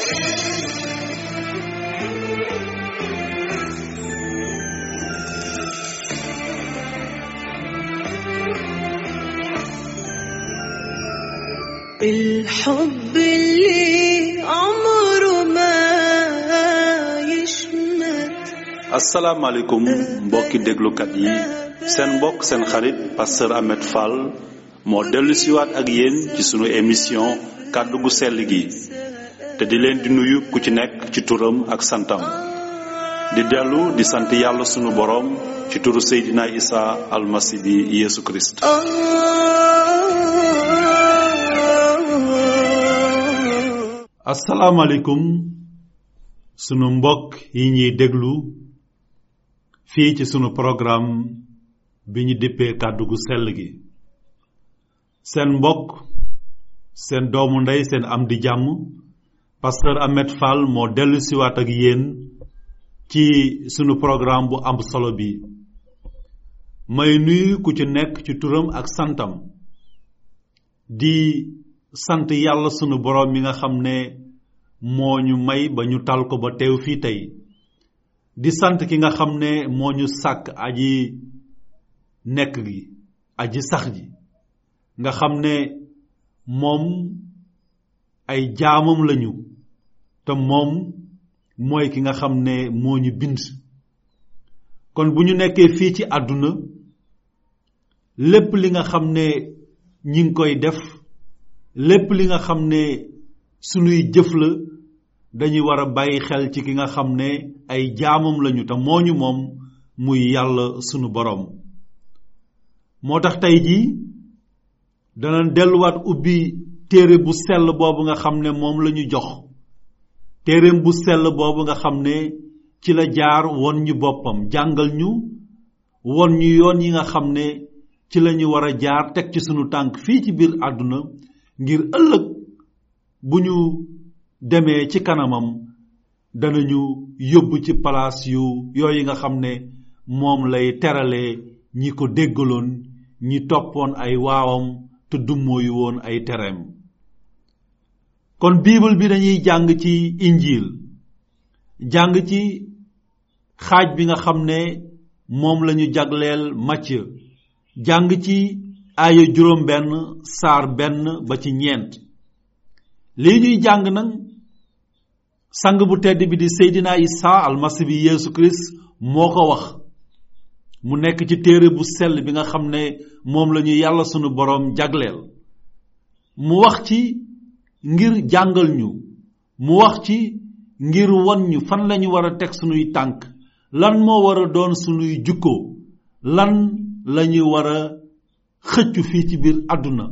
الحب اللي عمره ما يشمت. asalaamaaleykum mbokki déglukat yi seen mbokk seen xarit pasteur Ahmed Fall moo dellu siwaat ak yéen ci sunu émission kàddu gu sell gi te di leen di nuyu ku ci nekk ci turam ak santam di dellu di sant yàlla sunu boroom ci turu Seydina Isa almasi bi Yesu Christ. asalaamaaleykum sunu mbokk yi ñuy déglu fii ci sunu programme bi ñu dippee kàddu gu sell gi seen mbokk seen doomu ndey seen am di jàmm pasteur Ahmed Fall moo dellu siwaat ak yéen ci sunu programme bu am solo bi may nuyu ku ci nekk ci turam ak santam di sant yàlla sunu boroom mi nga xam ne moo ñu may ba ñu tal ko ba teew fii tey di sant ki nga xam ne moo ñu sàkk aji nekk gi aji sax ji nga xam ne moom ay jaamam lañu te moom mooy ki nga xam ne moo ñu bind kon bu ñu nekkee fii ci àdduna lépp li nga xam ne ñi ngi koy def lépp li nga xam ne sunuy jëf la dañuy war a bàyyi xel ci ki nga xam ne ay jaamam lañu te moo ñu moom muy yàlla sunu boroom moo tax tey jii dana delluwaat ubbi téere bu sell boobu nga xam ne moom la ñu jox téereem bu sell boobu nga xam ne ci la jaar won ñu boppam jàngal ñu won ñu yoon yi nga xam ne ci la ñu war a jaar teg ci sunu tànk fii ci biir àdduna ngir ëllëg bu ñu demee ci kanamam danañu yóbbu ci palaas yooyu nga xam ne moom lay teralee ñi ko déggaloon ñi toppoon ay waawam te dummóoyu woon ay tereem kon bible bi dañuy jàng ci injiil jàng ci xaaj bi nga xam ne moom lañu jagleel Matthieu jàng ci aaya juróom benn saar benn ba ci ñeent lii ñuy jàng nag sang bu tedd bi di Seydina Isa almasi bi Yesu Christ moo ko wax mu nekk ci téere bu sell bi nga xam ne moom lañu yàlla sunu boroom jagleel mu wax ci ngir jàngal ñu mu wax ci ngir won ñu fan lañu war a teg sunuy tànk lan moo war a doon sunuy jukko lan lañu war a xëccu fii ci biir àdduna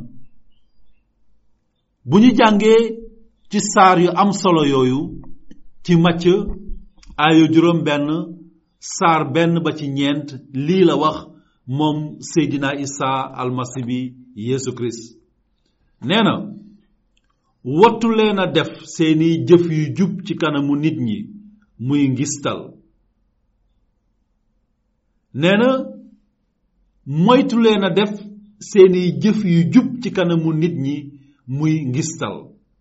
bu ñu jàngee ci saar yu am solo yooyu ci Matthieu aaya juróom benn saar benn ba ci ñeent lii la wax moom Seydina Isa almasi bi Yesu Christ nee na wattu leen a def seeni jëf yu jub ci kanamu nit ñi muy ngistal nee na moytu leen a def seeni jëf yu jub ci kanamu nit ñi muy ngistal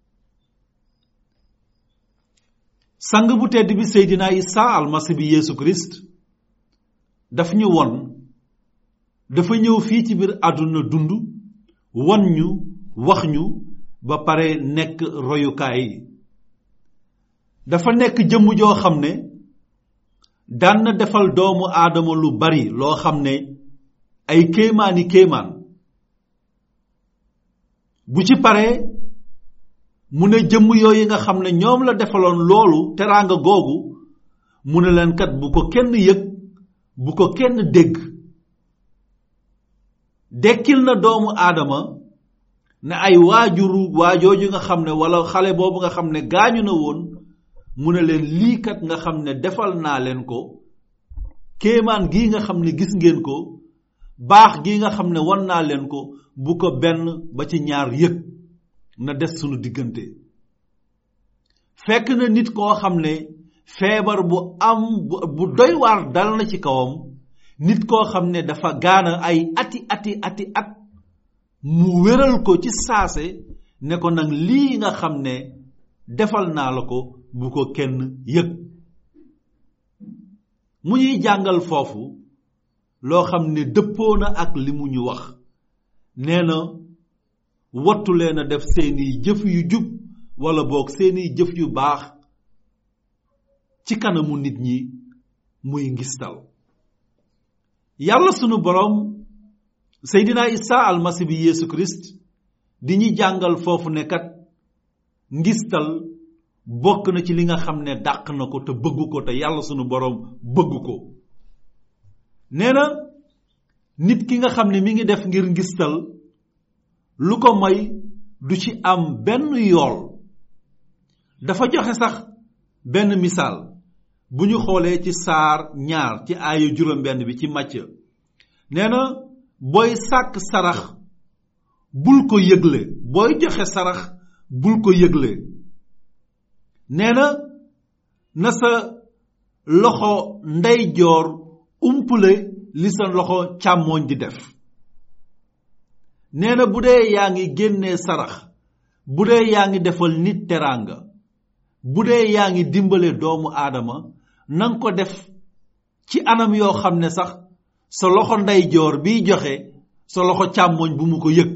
sang bu tedd bi Seydina Isa almasi bi Yesu Christ daf ñu won dafa ñëw fii ci biir àdduna dund won ñu wax ñu ba pare nekk royukaay yi dafa nekk jëmm joo xam ne daan na defal doomu aadama lu bari loo xam ne ay kéemaani kéemaan bu ci paree mu ne jëmm yooyu nga xam ne ñoom la defaloon loolu teraanga googu mu ne leen kat bu ko kenn yëg bu ko kenn dégg dekkil na doomu aadama ne ay waajooju nga xam ne wala xale boobu nga xam ne gaañu na woon mu ne leen lii kat nga xam ne defal naa leen ko kéemaan gii nga xam ne gis ngeen ko baax gii nga xam ne wan naa leen ko bu ko benn ba ci ñaar yëg na des sunu diggante fekk na nit koo xam ne feebar bu doy waar dal na ci kawam nit koo xam ne dafa gaana ay ati at mu wéral ko ci saase ne ko nag lii nga xam ne defal naa la ko bu ko kenn yëg mu ñuy jàngal foofu loo xam ne dëppoo na ak li mu ñu wax nee na wattu leen a def seeni jëf yu jub wala boog seeni jëf yu baax ci kanamu nit ñi muy ngistal yàlla sunu borom Seydina Isa almasi bi Yesu Christ di ñi jàngal foofu ne kat ngistal bokk na ci li nga xam ne dàq na ko te bëgg ko te yàlla sunu borom bëgg ko nee na nit ki nga xam ne mi ngi def ngir ngistal lu ko may du ci am benn yool dafa joxe sax benn misaal bu ñu xoolee ci saar 2 ci aaya 6 bi ci Macë nee na booy sàkk sarax bul ko yëgle booy joxe sarax bul ko yëgle nee na sa loxo ndeyjoor umpule li sa loxo càmmooñ di def nee na bu dee yaa ngi génnee sarax bu dee yaa ngi defal nit teraanga bu dee yaa ngi dimbale doomu aadama nanga ko def ci anam yoo xam ne sax sa loxo ndeyjoor biy joxe sa loxo càmmooñ bu mu ko yëg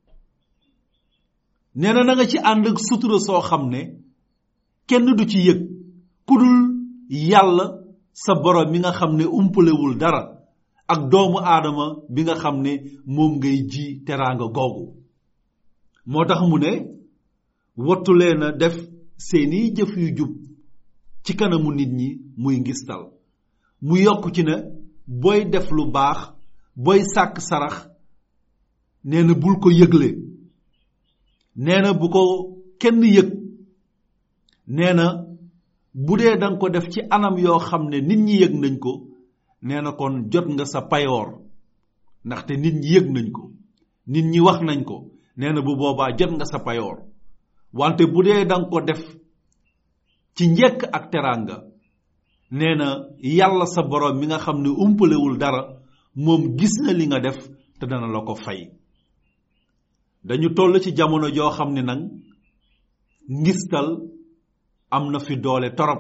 nee na nga ci ànd ak sutura soo xam ne kenn du ci yëg ku dul yàlla sa borom mi nga xam ne umpalewul dara ak doomu aadama bi nga xam ne moom ngay ji teraanga googu moo tax mu ne wattu leen a def seeni jëf yu jub ci kanamu nit ñi muy ngistal mu yokk ci ne booy def lu baax booy sàkk sarax nee na bul ko yëgle nee na bu ko kenn yëg nee na bu dee danga ko def ci anam yoo xam ne nit ñi yëg nañ ko nee na kon jot nga sa payoor ndaxte nit ñi yëg nañ ko nit ñi wax nañ ko nee na bu boobaa jot nga sa payoor wante bu dee danga ko def ci njekk ak teraanga nee na yàlla sa borom mi nga xam ne umpalewul dara moom gis na li nga def te dana la ko fay dañu toll ci jamono joo xam ne nag ngistal am na fi doole torop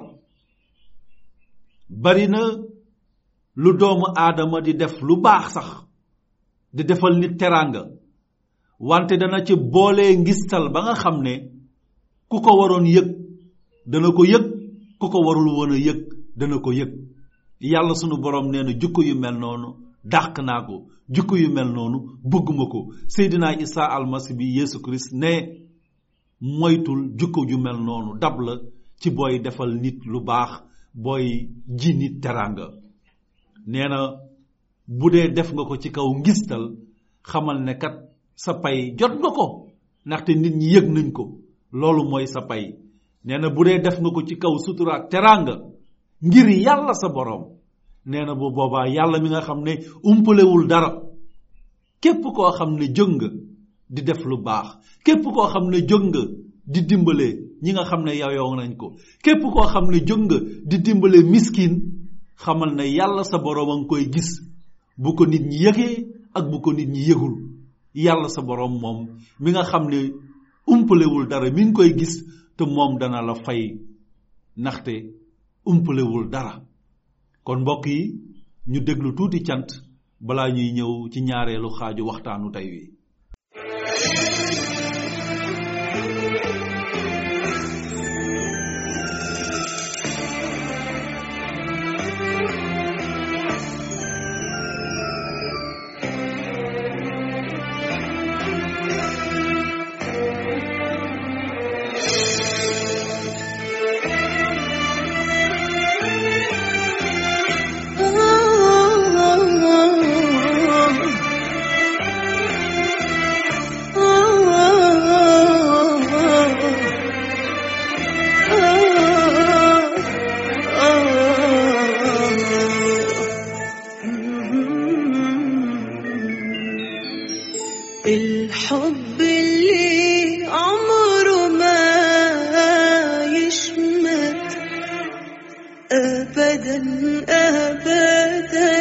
bari na lu doomu aadama di def lu baax sax di defal nit teraanga wante dana ci boole ngistal ba nga xam ne ku ko waroon yëg dana ko yëg ku ko warul woon a yëg dana ko yëg yàlla sunu borom nee na jukko yu mel noonu dàq naa ko jukko yu mel noonu bëgguma ko Seydina Isa almasi bi Yesu Christ ne moytul jukko ju mel noonu dab la ci booy defal nit lu baax booy ji nit teraanga nee na bu dee def nga ko ci kaw ngistal xamal ne kat sa pay jot nga ko ndaxte nit ñi yëg nañ ko loolu mooy sa pay nee na bu dee def nga ko ci kaw sutura ak teraanga ngir yàlla sa borom nee na bu boobaa yàlla mi nga xam ne umpalewul dara képp koo xam ne jóg nga di def lu baax képp koo xam ne jóg nga di dimbale ñi nga xam ne yow nañ ko képp koo xam ne jóg nga di dimbale miskin xamal ne yàlla sa borom a ngi koy gis bu ko nit ñi yëgee ak bu ko nit ñi yëgul yàlla sa borom moom mi nga xam ne umpalewul dara mi ngi koy gis te moom dana la fay ndaxte umpalewul dara kon mbokk yi ñu déglu tuuti cant balaa ñuy ñëw ci ñaareelu xaaju waxtaanu tey wi الحب اللي عمره ما يشمت أبدا أبدا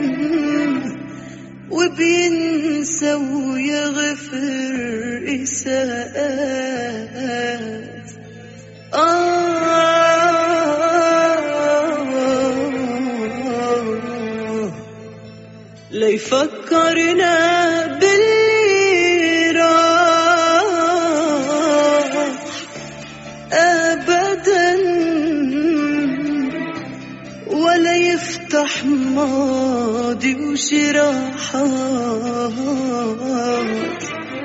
وبينسى ويغفر إساءات ليفكرنا باللي راح أبدا، ولا يفتح ماضي وشراحات.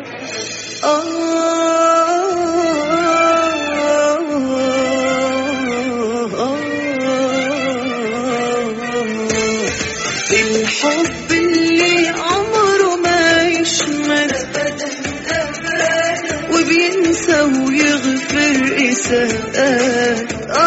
الحب اللي عمره ما يشمل وبينسى ويغفر إساءات،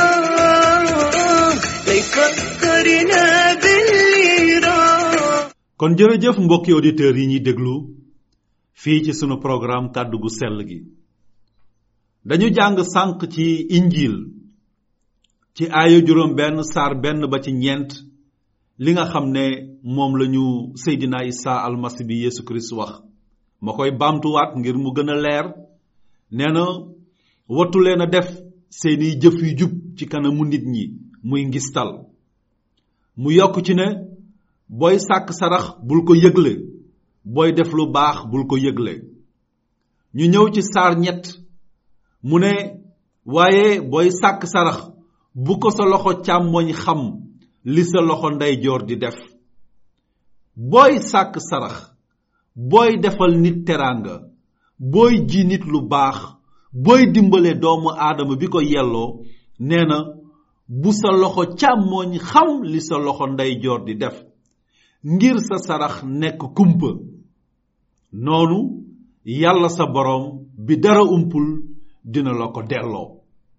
ليفكرنا باللي راح. kon jërëjëf mbokki auditeurs yi ñuy déglu fii ci sunu programme kàddu gu sell gi. dañu jàng sànq ci injil ci aaya juróom benn saar benn ba ci ñeent li nga xam ne moom lañu Seydina Isa almasi bi Yesu Christ wax. ma koy baamtuwaat ngir mu gën a leer. nee na wattu leen a def seeni jëf yu jub ci kanamu nit ñi muy ngistal. mu yokk ci ne booy sàkk sarax bul ko yëgle, booy def lu baax bul ko yëgle. ñu ñëw ci saar ñett mu ne waaye booy sàkk sarax bu ko sa loxo càmmoñ xam li sa loxo ndeyjoor di def. booy sàkk sarax, booy defal nit teraanga, booy ji nit lu baax, booy dimbale doomu aadama bi ko yelloo, nee na bu sa loxo càmmoñ xam li sa loxo ndeyjoor di def, ngir sa sarax nekk kumpa. noonu yàlla sa boroom bi dara umpul dina la ko delloo.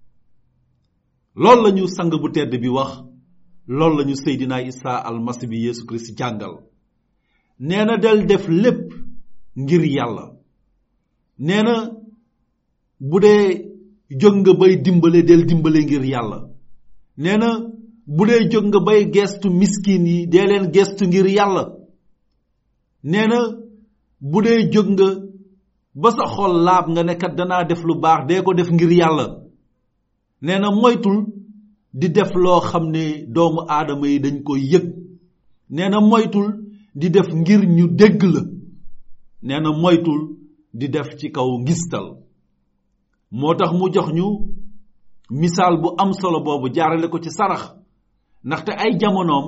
loolu lañu sang bu tedd bi wax, loolu lañu Seydina Isa almasi bi Yesu Christ jàngal. nee na del def lépp ngir yàlla. nee na bu dee jóg nga bay dimbale del dimbale ngir yàlla. nee na bu dee jóg nga bay gestu miskin yi dee leen gestu ngir yàlla. nee na bu dee jóg nga ba sa xol laab nga ne kat danaa def lu baax dee ko def ngir yàlla. nee na moytul di def loo xam ne doomu aadama yi dañ koy yëg. nee na moytul di def ngir ñu dégg la. nee na moytul di def ci kaw ngistal. moo tax mu jox ñu misaal bu am solo boobu jaarale ko ci sarax. ndaxte ay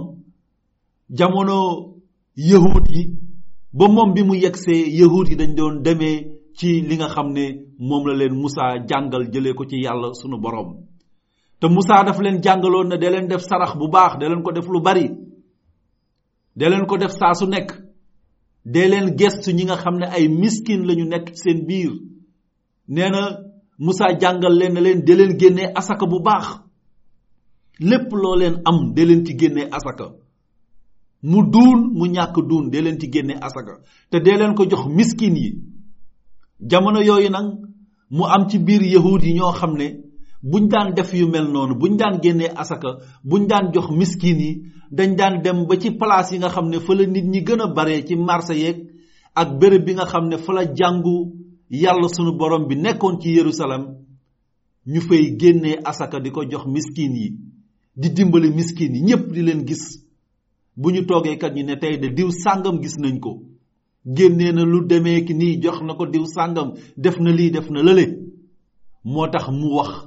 jamono yahud yi ba moom bi mu yegsee yahud yi dañ doon demee ci li nga xam ne moom la leen Musaa jàngal jëlee ko ci yàlla sunu borom. te Musaa daf leen jàngaloon ne da leen def sarax bu baax da leen ko def lu bari, da leen ko def saa su nekk, dee leen gestu ñi nga xam ne ay miskin lañu nekk ci seen biir. nee na Musaa jàngal leen ne leen dee leen génnee asaka bu baax. lépp loo leen am dee leen ci génnee asaka. mu duun mu ñàkk duun dee leen ci génnee asaka te dee leen ko jox miskin yi. jamono yooyu nag mu am ci biir yahud yi ñoo xam ne buñ daan def yu mel noonu, buñ daan génnee asaka, buñ daan jox miskin yi, dañ daan dem ba ci place yi nga xam ne fa la nit ñi gën a bare ci marché yeeg ak béréb bi nga xam ne fa la jàngu yàlla sunu borom bi nekkoon ci Yerusalem. ñu fay génnee asaka di ko jox miskin yi, di dimbali miskin yi, ñépp di leen gis. bu ñu toogee kat ñu ne tey de diw sàngam gis nañ ko, génnee na lu demee ki nii jox na ko diw sàngam, def na lii def na lële. moo tax mu wax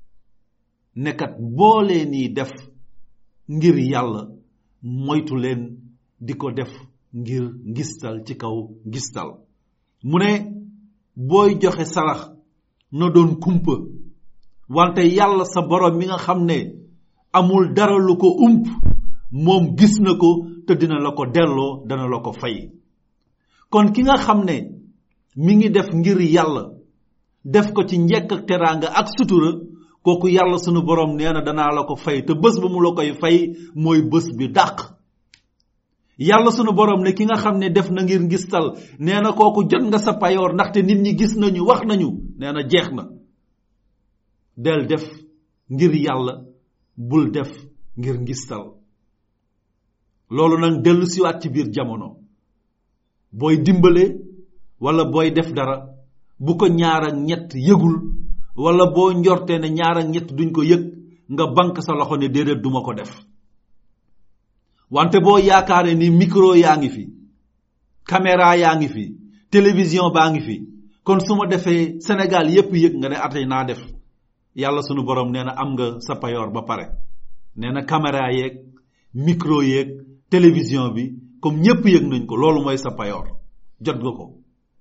nekkat boo leen yi def ngir yàlla moytu leen di ko def ngir ngistal ci kaw ngistal. mu ne booy joxe sarax na doon kumpa, wante yàlla sa borom mi nga xam ne amul dara lu ko ump moom gis na ko te dina la ko delloo, dana la ko fay. kon ki nga xam ne mi ngi def ngir yàlla, def ko ci njekk ak teraanga ak sutura, kooku yàlla sunu borom nee na danaa la ko fay te bés ba mu la koy fay mooy bés bi dàq. yàlla sunu borom ne ki nga xam ne def na ngir ngistal, nee na kooku jot nga sa payoor ndaxte nit ñi gis nañu wax nañu. nee na jeex na. del def ngir yàlla, bul def ngir ngistal. loolu nag dellu siwaat ci biir jamono. booy dimbale wala booy def dara bu ko ñaar ak ñett yëgul, wala boo njortee ne ñaar ak ñett duñ ko yëg, nga bank sa loxo ne déedéet duma ko def. wante boo yaakaaree ni micro yaa ngi fi, caméra yaa ngi fi télévision baa ngi fi kon su ma defee Sénégal yépp yëg nga ne atay naa def yàlla sunu borom nee na am nga sa payoor ba pare nee na caméra yeeg micro yeeg télévision bi comme ñépp yëg nañ ko loolu mooy sa payoor jot nga ko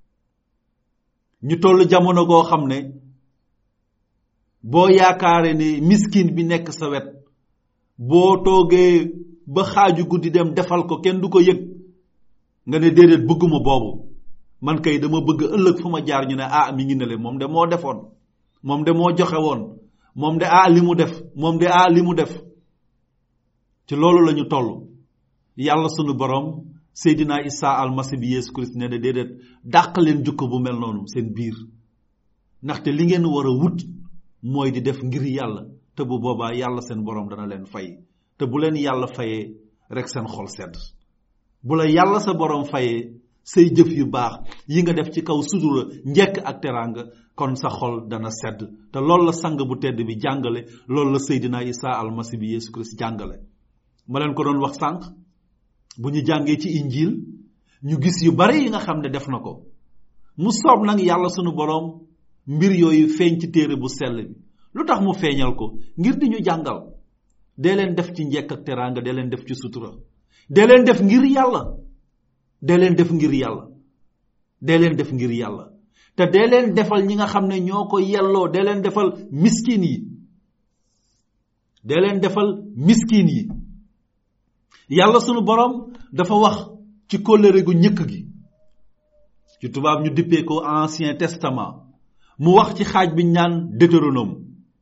ñu toll jamono goo xam ne boo yaakaare ne miskin bi nekk sa wet boo toogee ba xaaju guddi dem defal ko kenn du ko yëg nga ne déedéet bëgguma boobu man kay dama bëgg ëllëg fu ma jaar ñu ne ah mi ngi ne le moom de moo defoon moom de moo joxe woon moom de ah li mu def moom de ah li mu def ci loolu la ñu toll yàlla sunu borom Seydina Isa almasi bi Yeesu Christ ne déedéet dàq leen jukko bu mel noonu seen biir ndaxte li ngeen war a wut mooy di def ngir yàlla te bu boobaa yàlla seen borom dana leen fay te bu leen yàlla fayee rek seen xol sedd bu la yàlla sa borom fayee say jëf yu baax yi nga def ci kaw sutura njekk ak teraanga kon sa xol dana sedd te loolu la sang bu tedd bi jàngale loolu la Seydina Isa almasi bi Yeesu Christ jàngale ma leen ko doon wax sànq bu ñu jàngee ci injil ñu gis yu bari yi nga xam ne def na ko mu soob nag yàlla sunu borom mbir yooyu feeñ ci téere bu sell bi lu tax mu feeñal ko ngir di ñu jàngal dee leen def ci njekk ak teraanga dee leen def ci sutura dee leen def ngir yàlla dee leen def ngir yàlla dee leen def ngir yàlla te dee leen defal ñi nga xam ne ñoo ko yelloo dee leen defal miskin yi dee leen defal miskin yi yàlla sunu borom dafa wax ci kóllëre gu ñëkk gi ci tubaab ñu dippee ko ancien testament mu wax ci xaaj bi ñaan Deutéronome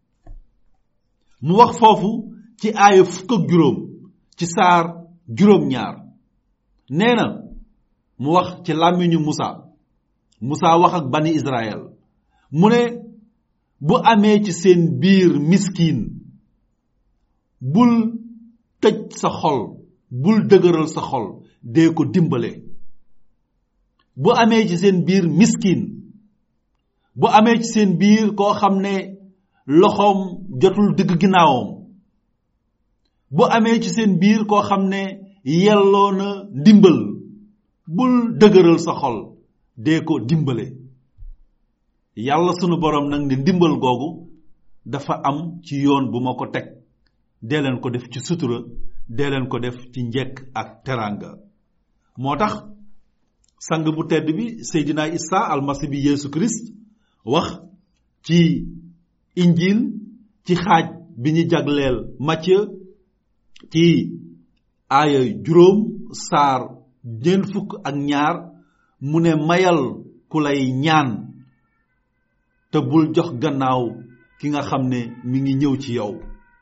mu wax foofu ci aaya 7 ci saar 8 nee na mu wax ci làmmiñu Musa wax ak bani Israël mu ne bu amee ci seen biir miskin bul tëj sa xol bul dëgëral sa xol dee ko dimbale bu amee ci seen biir miskin bu amee ci seen biir koo xam ne loxoom jotul digg ginnaawam bu amee ci seen biir koo xam ne yelloo na ndimbal bul dëgëral sa xol dee ko dimbale yàlla sunu borom nag ne ndimbal googu dafa am ci yoon bu ma ko teg dee leen ko def ci sutura dee leen ko def ci njekk ak teraanga moo tax sang bu tedd bi Seydina Isa almasi bi Yeesu Christ wax ci injil ci xaaj bi ñu jagleel Matthieu ci aaya 9 saar 22 mu ne mayal ku lay ñaan te bul jox gannaaw ki nga xam ne mi ngi ñëw ci yow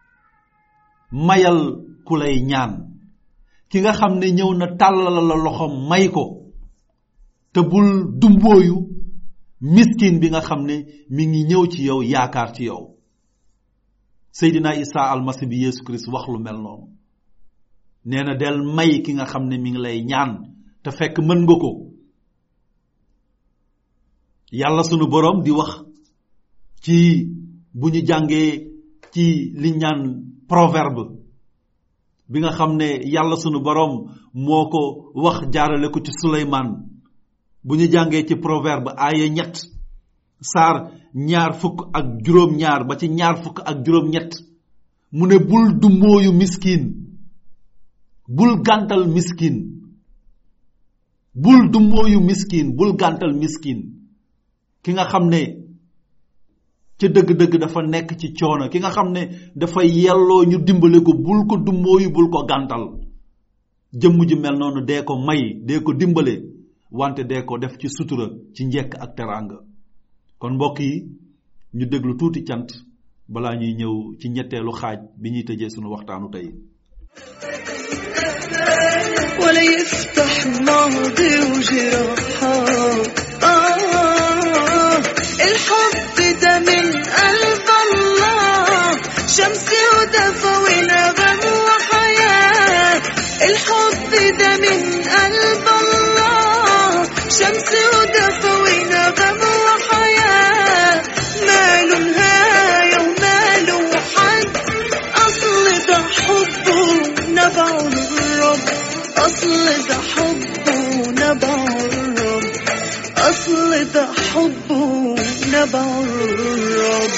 mayal ku lay ñaan ki nga xam ne ñëw na tàllal la loxoom may ko te bul dumbooyu miskin bi nga xam ne mi ngi ñëw ci yow yaakaar ci yow Seydina Isa almasi bi Yeesu Christ wax lu mel noonu nee na del may ki nga xam ne mi ngi lay ñaan te fekk mën nga ko yàlla sunu borom di wax ci bu ñu jàngee ci li ñaan proverbe bi nga xam ne yàlla sunu borom moo ko wax jaarale ko ci Suleymaan bu ñu jàngee ci proverbe aaya 3 saar 22 ba ci 23 mu ne bul dummóoyu miskin bul gàntal miskin bul dummóoyu miskin bul gàntal miskin ki nga xam ne ca dëgg-dëgg dafa nekk ci coono ki nga xam ne dafa yelloo ñu dimbale ko bul ko dummóoyu bul ko gàntal jëmm ji mel noonu dee ko may dee ko dimbale wante dee ko def ci sutura ci njekk ak teraanga kon mbokk yi ñu déglu tuuti cant balaa ñuy ñëw ci ñetteelu xaaj bi ñuy tëjee sunu waxtaanu tey ولا يفتح ماضي وجراحات الحب ده من قلب الله شمسي ودفى ونغم وحياة الحب ده من قلب الله شمسي ودفى ونغم وحياة ماله نهاية وماله حد أصل ده حبه نبعه الرب أصل ده حبه نبعه الحب نبع الرب.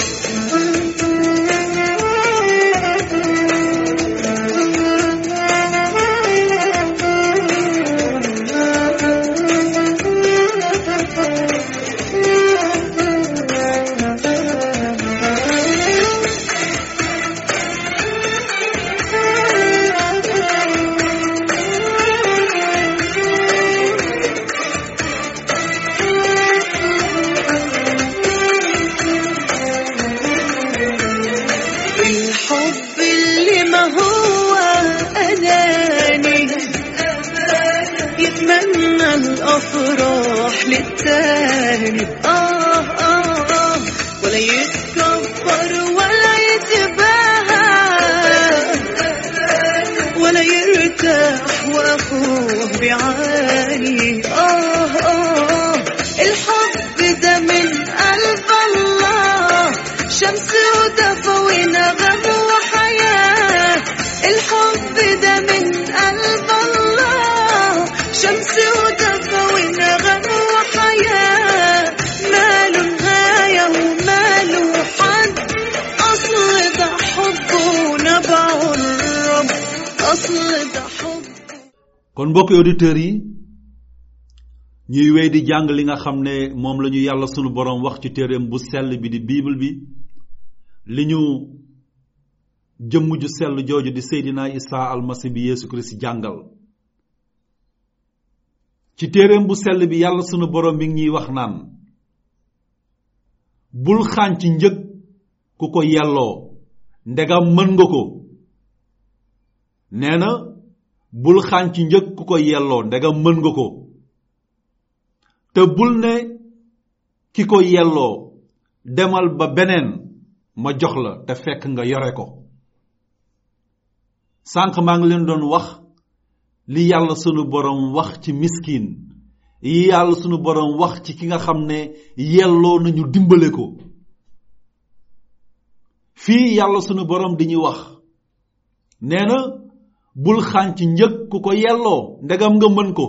الحب اللي ما هو أناني يتمنى الأفراح للتاني، ولا يتكبر ولا يتباهى ولا يرتاح وأخوه بيعاني. الحب ده من قلب الله، شمس ودفى ونغم وحياة. الحب ده من قلب الله، شمس ودفى ونغم وحياة. ماله نهاية وماله حد، أصل ده حب ونبع الرب، أصل ده حب. kon mbokki auditeurs yi ñuy wéy di jàng li nga xam ne moom la ñu yàlla sunu borom wax ci téereem bu sell bi di bible bi, li ñu jëmm ju sell jooju di Seydina Isa almasi bi Yeesu Kirist jàngal ci téereem bu sell bi. yàlla sunu borom mi ngi ñuy wax naan bul xànc njëg ku ko yelloo ndegam mën nga ko. nee na bul xànc njëg ku ko yelloo ndegam mën nga ko, te bul ne ki ko yelloo demal ba beneen ma jox la te fekk nga yore ko. sànq maa ngi leen doon wax li yàlla sunu borom wax ci miskin yi yàlla sunu borom wax ci ki nga xam ne yelloo nañu dimbale ko. fii yàlla sunu borom di ñu wax nee na bul xànc njëg ku ko yelloo ndegam nga mën ko.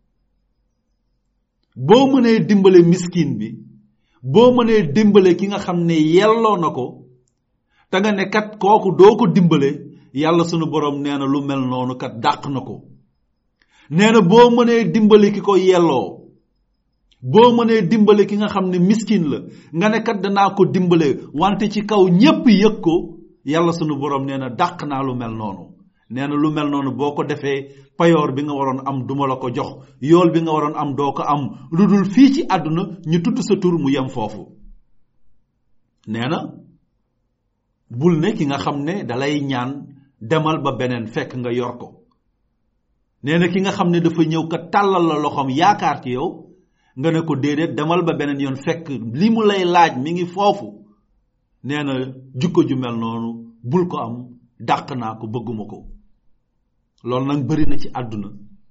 boo mënee dimbale miskin bi, boo mënee dimbale ki nga xam ne yelloo na ko, te nga ne kat kooku doo ko dimbale, yàlla sunu borom nee na lu mel noonu kat dàq na ko. nee na boo mënee dimbale ki ko yelloo, boo mënee dimbale ki nga xam ne miskin la, nga ne kat danaa ko dimbale wante ci kaw ñépp yëg ko, yàlla sunu borom nee na dàq naa lu mel noonu. nee na lu mel noonu boo ko defee payoor bi nga waroon am duma la ko jox, yool bi nga waroon am doo ko am, lu dul fii ci àdduna ñu tudd sa tur mu yem foofu. nee na bul ne ki nga xam ne dalay ñaan demal ba beneen fekk nga yor ko. nee na ki nga xam ne dafa ñëw ka tàllal la loxoom yaakaar ci yow, nga ne ko déedéet demal ba beneen yoon fekk li mu lay laaj mi ngi foofu. nee na jukko ju mel noonu bul ko am, dàq naa ko, bëgguma ko. loolu nag bëri na ci àdduna,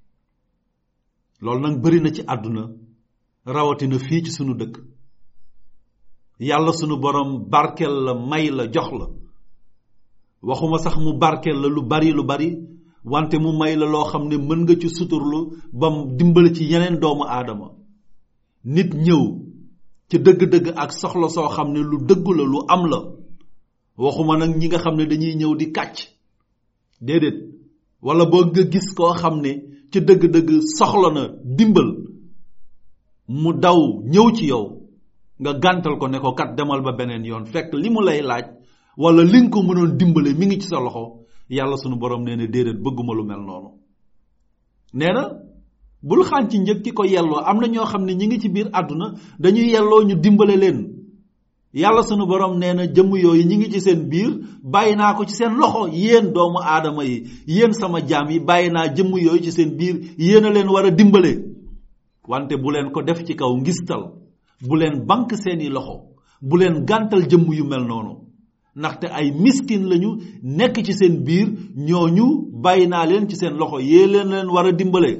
loolu nag bëri na ci àdduna, rawatina fii ci sunu dëkk. yàlla sunu borom barkeel la, may la, jox la. waxuma sax mu barkeel la lu bari wante mu may la loo xam ne mën nga ci suturlu ba dimbali ci yeneen doomu aadama. nit ñëw ci dëgg-dëgg ak soxla soo xam ne lu dëggu la, lu am la. waxuma nag ñi nga xam ne dañuy ñëw di kàcc, déedéet. wala boo nga gis koo xam ne ci dëgg-dëgg soxla na dimbal, mu daw ñëw ci yow, nga gàntal ko ne ko kat demal ba beneen yoon fekk li mu lay laaj wala li nga ko mënoon dimbale mi ngi ci sa loxo. yàlla sunu borom nee na déedéet, bëgguma lu mel noonu. nee na bul xànc njëg ki ko yelloo. am na ñoo xam ne ñi ngi ci biir àdduna dañuy yelloo ñu dimbale leen. yàlla sunu borom nee na jëmm yooyu ñi ngi ci seen biir, bàyyi naa ko ci seen loxo. yéen doomu aadama yi, yéen sama jaam yi, bàyyi naa jëmm yooyu ci seen biir, yéen a leen war a dimbale. wante bu leen ko def ci kaw ngistal, bu leen bank seeni loxo, bu leen gàntal jëmm yu mel noonu, ndaxte ay miskin lañu nekk ci seen biir. ñooñu bàyyi naa leen ci seen loxo, yéen leen war a dimbale.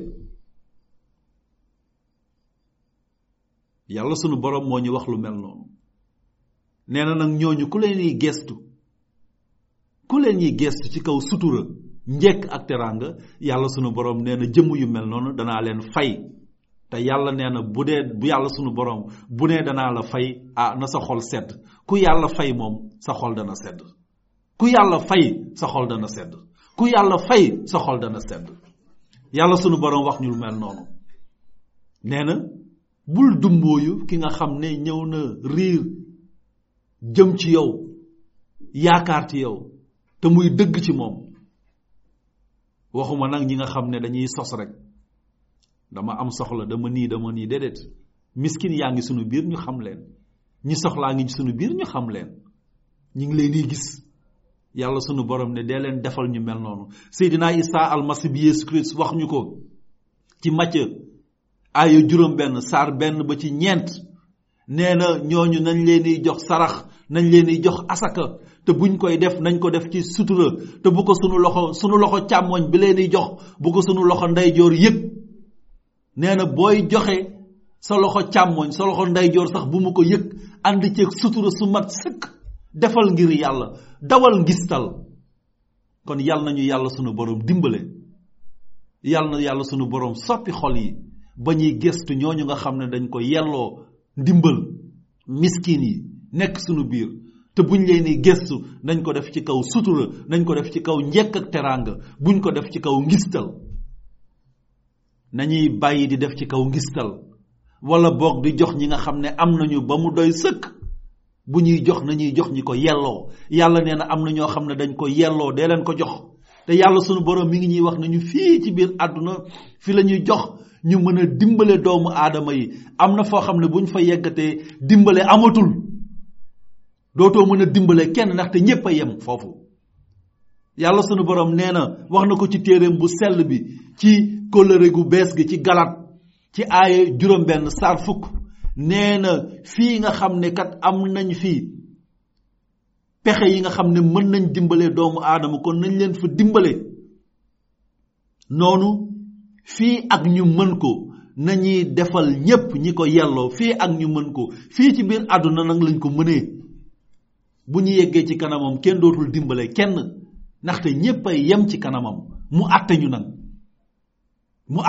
yàlla sunu borom moo ñu wax lu mel noonu. nee na nag ñooñu ku leen yi gestu, ku leen yi gestu ci kaw sutura, njekk ak teraanga, yàlla sunu borom nee na jëmm yu mel noonu danaa leen fay. te yàlla nee na bu yàlla sunu borom bu nee danaa la fay na sa xol sedd ku yàlla fay moom sa xol dana sedd ku yàlla fay sa xol dana sedd ku yàlla fay sa xol dana sedd yàlla sunu borom wax ñu lu mel noonu nee na bul dumbooyu ki nga xam ne ñëw na riir jëm ci yow yaakaar ci yow te muy dëgg ci moom waxuma nag ñi nga xam ne dañuy sos rek dama am soxla dama nii déedéet miskin yaa ngi sunu biir ñu xam leen ñi soxlaa ngi sunu biir ñu xam leen ñu ngi leen di gis yàlla sunu borom ne dee leen defal ñu mel noonu Seydina Isa almasi bi Yesu Christ wax ñu ko ci Macë aaya 7 saar 1 ba ci 9 nee na ñooñu nañ leen di jox sarax nañ leen di jox asaka te buñ koy def nañ ko def ci sutura te bu ko sunu loxo càmmoñ bi leen di jox bu ko sunu loxo ndeyjoor yëg nee na booy joxe sa loxo càmmoñ sa loxo ndeyjoor sax bu mu ko yëg ànd ceeg sutura su mat sëkk defal ngir yàlla dawal ngistal kon yal nañu yàlla sunu borom dimbale yal na yàlla sunu borom soppi xol yi ba ñuy gëstu ñooñu nga xam ne dañ ko yelloo ndimbal miskin yi nekk sunu biir te buñ leen di gëstu nañ ko def ci kaw sutura nañ ko def ci kaw njekk ak teraanga buñ ko def ci kaw ngistal nañuy bàyyi di def ci kaw ngistal wala boog di jox ñi nga xam ne am nañu ba mu doy sëkk bu ñuy jox nañuy jox ñi ko yelloo yàlla nee na am na ñoo xam ne dañ ko yelloo dee leen ko jox te yàlla sunu borom mi ngi ñuy wax nañu fii ci biir àdduna fi la ñuy jox ñu mën a dimbale doomu aadama yi am na foo xam ne buñ fa yeggatee dimbale amatul dootoo mën a dimbale kenn ndaxte ñépp a yem foofu yàlla sunu borom nee na wax na ko ci téeréem bu sell bi ci kóllëre gu bees gi ci Galat ci aaya 7 saar 10 nee na fii nga xam ne kat am nañ fii pexe yi nga xam ne mën nañ dimbale doomu aadama kon nañ leen fa dimbale noonu fii ak ñu mën ko nañuy defal ñépp ñi ko yelloo fii ak ñu mën ko fii ci biir àdduna nag lañ ko mënee bu ñu yeggee ci kanamam kenn dootul dimbale kenn ndaxte ñépp ay yem ci kanamam mu àtte ñu nag mu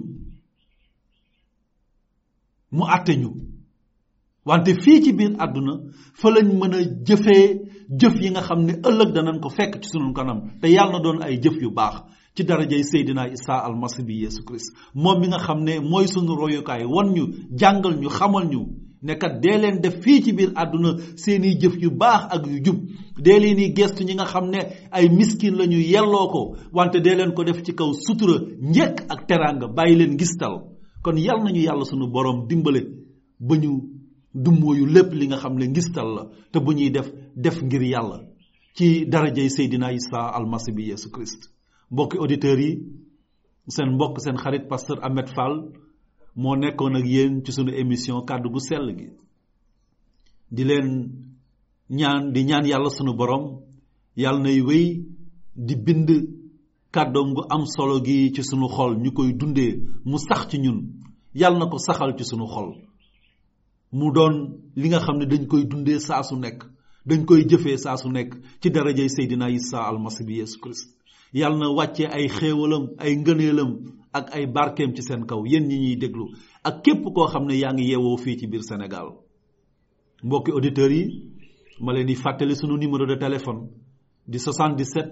àtte ñu wante fii ci biir àdduna fa lañ mën a jëfee jëf yi nga xam ne ëllëg danañ ko fekk ci sunu kanam te yàlla na doon ay jëf yu baax ci darajay Seydina Isa almasi bi Yesu Christ moom mi nga xam ne mooy sunu royukaay wan ñu jàngal ñu xamal ñu ne kat dee leen def fii ci biir àdduna seeni jëf yu baax ak yu jub dee leen di gestu ñi nga xam ne ay miskin la ñu yelloo ko wante dee leen ko def ci kaw sutura njëkk ak teraanga bàyyi leen ngistal kon yal nañu yàlla sunu borom dimbale ba ñu dummóoyu lépp li nga xam ne ngistal la te bu ñuy def ngir yàlla ci darajay Seydina Isa almasi bi Yesu Christ mbokki auditeurs yi seen mbokk seen xarit pasteur Ahmed Fall moo nekkoon ak yéen ci sunu émission kàddu gu sell gi di ñaan yàlla sunu borom yàlla nay wéy di bind kàddoom gu am solo gi ci sunu xol ñu koy dundee mu sax ci ñun yàlla na ko saxal ci sunu xol mu doon li nga xam ne dañ koy dundee saa su nekk dañ koy jëfee saa su nekk ci darajay Seydina Isa almasi bi Yesu Christ yàlla na wàccee ay xéewalam ay ngëneelam ak ay barkeem ci seen kaw yéen ñi ñuy déglu ak képp koo xam ne yaa ngi yeewoo fii ci biir Sénégal mbokki auditeurs yi ma leen di fàttali sunu numéro de téléphone di 77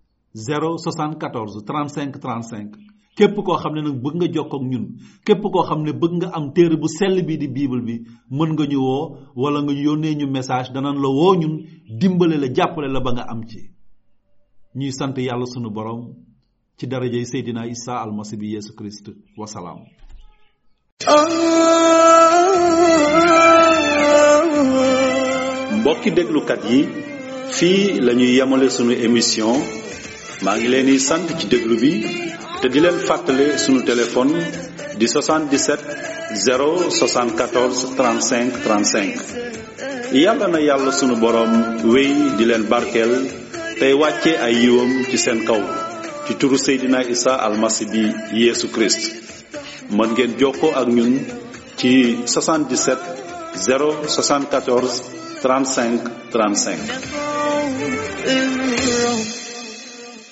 074 35 35 képp koo xam ne nag bëgg nga jokkoo ak ñun képp koo xam ne bëgg nga am téere bu sell bi di bible bi mën nga ñu woo wala nga yónnee ñu message danañ la woo ñun dimbale la jàppale la ba nga am ci ñuy sant yàlla sunu borom ci darajay Seydina Isa almasi bi Yesu Christ wasalaam. mbokki déglukat yi fii la ñuy yemale sunu émission maa ngi leen di sant ci déglu bi te di leen fàttale sunu téléphone di 77 074 35 35 yàlla na yàlla sunu borom wéy di leen barkeel tey wàcce ay yiwam ci seen kaw ci turu Seydina Isa almasi bi Yesu Christ mën ngeen jokkoo ak ñun ci 77 074 35 35